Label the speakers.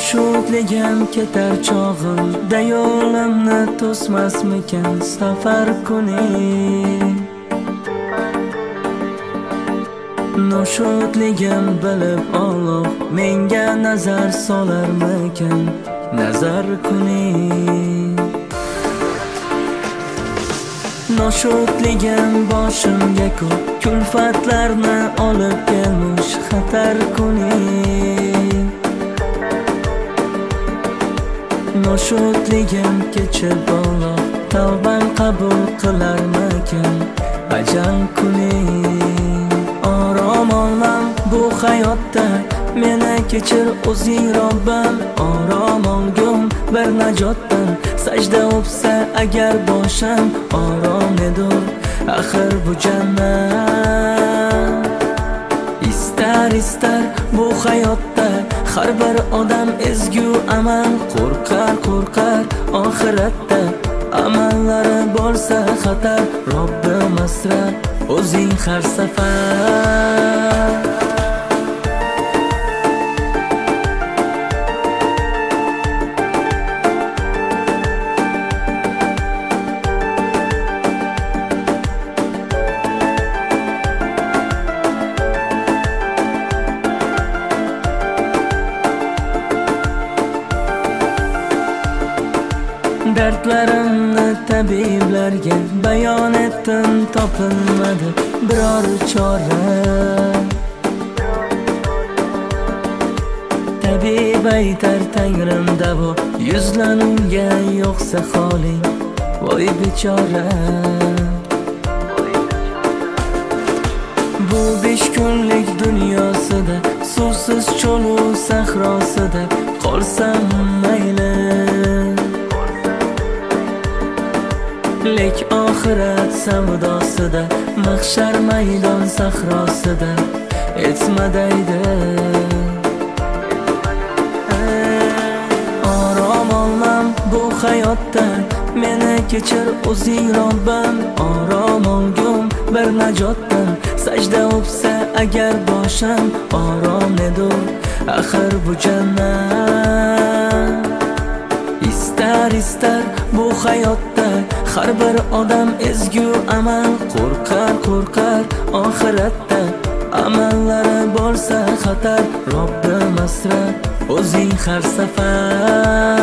Speaker 1: Noshudligim ketar chog'imda yo'limni to'smasmikan safar kuni. Noshudligim bilib Alloh menga nazar solarmikan nazar kuni. Noshudligim boshimga ko'p kulfatlarni olib kelmush xatar kuni. Noshudligim kechib Alloh tavbam qabul qilarmikan ajal kuni. Orom olmam bu hayotda, meni kechir o'zing Robbim. Orom olgum bir najotdan, sajda o'psa agar boshim orom nedir axir bu jannat. Istar bu hayotda har bir odam ezgu amal qo'rqar oxiratda amallari bo'lsa xatar. Robbim asrab o'zing har safar. Dardlarimni tabiblarga bayon etdim, topilmadi biror chora. Tabib aytar Tangrim davo, yuzlanunga yo'qsa holing voy bechora. Bu 5 kunlik dunyosida, suvsiz cho'lu sahrosida qolsam mayli. Lek oxirat savdosida, mahshar maydon sahrosida etmadaydi. Orom olmam bu hayotda, meni kechir o'zing Robbim. Orom olgum bir najotdan, sajda o'psa agar boshim orom nedir axir bu jannat. Istar bu hayotda har bir odam ezgu amal qo'rqar oxiratda amallari bo'lsa xatar. Robbim asrab o'zing har safar.